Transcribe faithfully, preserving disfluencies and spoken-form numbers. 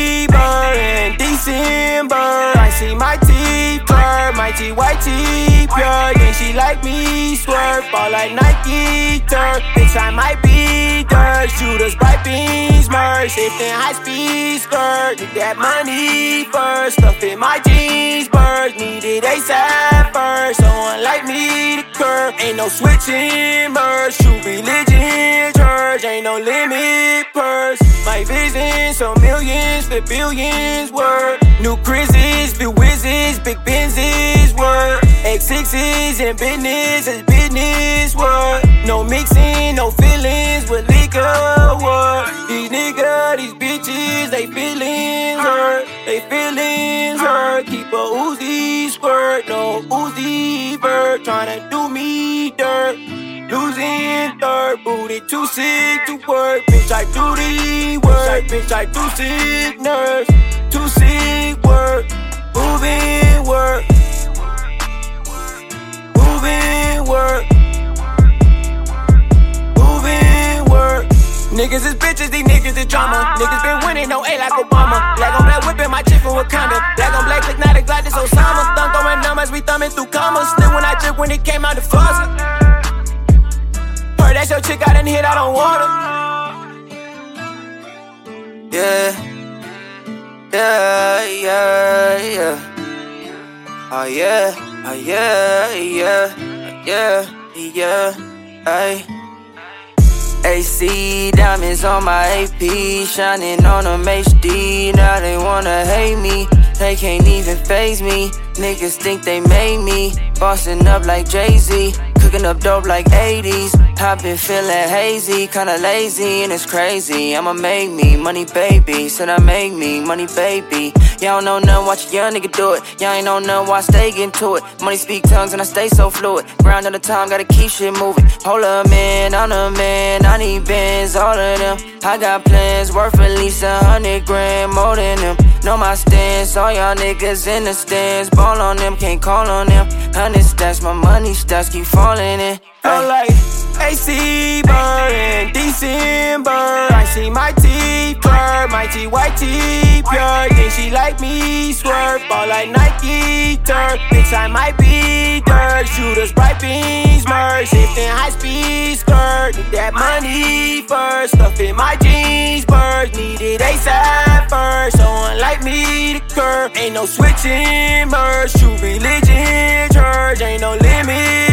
December in December. I see my teeth blur, my T white teeth pure. Then she like me, swerve, fall like Nike turf. Bitch, I might be dirt, shooters, bright beans, merge, shifting high speed skirt. Need that money first, stuff in my jeans, birds needed ASAP first. Someone like me to curve, ain't no switching merge. True religion, church, ain't no limit purse. My vision, so millions, for billions worth. New crises, big whizzes, big Benzes worth. X sixes and business is business worth. No mixing, no feelings with liquor worth. These niggas, these bitches, they feelings hurt. They feelings hurt. Keep a Uzi squirt, no Uzi bird. Tryna do me dirt. Losing third, booty too sick to work. Bitch, I do the work. Bitch, I do sick nerves. Too sick work. Moving work. Moving work. Moving work. Niggas is bitches, these niggas is drama. Niggas been winning, no A like Obama. Black on black whipping my chick from Wakanda. Black on black, click, not a glide, this Osama. Thumb throwing numbers, we thumbing through commas. Still when I drip when it came out the faucet. Heard that's your chick, I done hit, I don't want her. Yeah. Yeah, yeah, yeah. Oh yeah, oh yeah, yeah, yeah, yeah, ay. A C diamonds on my A P, shining on them H D. Now they wanna hate me, they can't even faze me. Niggas think they made me, bossing up like Jay-Z, cooking up dope like eighties. I been feeling hazy, kinda lazy, and it's crazy. I'ma make me money, baby. Said I make me money, baby. Y'all don't know nothing, watch a young nigga do it. Y'all ain't know nothing, why I stay getting to it. Money speak tongues and I stay so fluid. Grind at a time, gotta keep shit moving. Hold up, man, I'm the man. I need bands, all of them. I got plans worth at least a hundred grand, more than them. Know my stance, all y'all niggas in the stands. Ball on them, can't call on them. Hundred stacks, my money stacks keep falling in. Feel like A C bird in December. I see my teeth blur, my T white teeth pure. Then she like me, swerve, fall like Nike turf. Bitch, I might be dirt, shooters, bright beans, merge, shifting high speed skirt. Need that money first, stuff in my jeans, birds needed ASAP first. Someone like me to curve, ain't no switching merge. True religion, church, ain't no limit.